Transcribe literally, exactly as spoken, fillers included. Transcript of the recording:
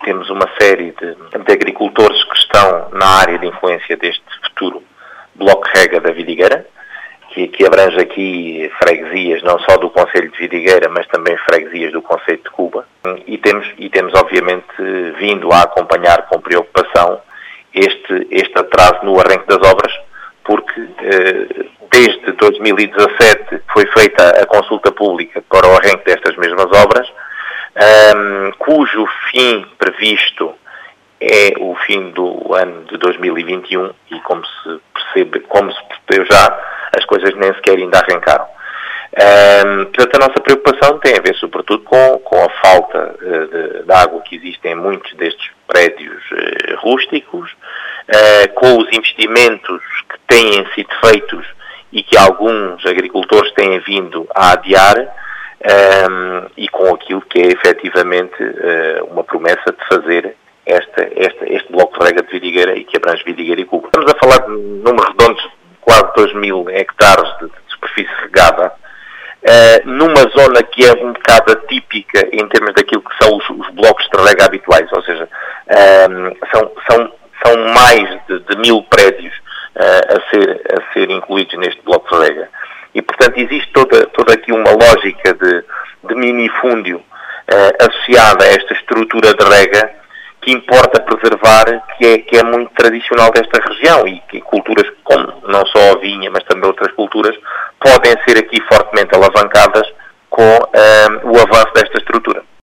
temos uma série de, de agricultores que estão na área de influência deste futuro Bloco Rega da Vidigueira, que, que abrange aqui freguesias não só do concelho de Vidigueira, mas também freguesias do concelho de Cuba. E temos, e temos obviamente vindo a acompanhar com preocupação este, este atraso no arranque das obras, porque eh, desde dois mil e dezassete foi feita a consulta pública para o arranque destas mesmas obras, um, cujo fim previsto é o fim do ano de dois mil e vinte e um e como se percebe, como se percebeu já, as coisas nem sequer ainda arrancaram. Um, portanto, a nossa preocupação tem a ver sobretudo com, com a falta uh, de, de água que existe em muitos destes prédios uh, rústicos, uh, com os investimentos que têm sido feitos e que alguns agricultores têm vindo a adiar, um, e com aquilo que é efetivamente uh, uma promessa de fazer esta, esta, este bloco de rega de Vidigueira e que abrange Vidigueira e Cuba. Estamos a falar de números redondos de quase dois mil hectares de, de superfície regada, uh, numa zona que é um bocado atípica em termos daquilo que são os, os blocos de rega habituais, ou seja, um, são, são, são mais de, de mil prédios uh, a, ser, a ser incluídos neste bloco de rega. E, portanto, existe toda, toda aqui uma lógica de, de minifúndio uh, associada a esta estrutura de rega que importa preservar, que é, que é muito tradicional desta região e que culturas como não só a vinha, mas também outras culturas, podem ser aqui fortemente alavancadas com uh, o avanço desta estrutura.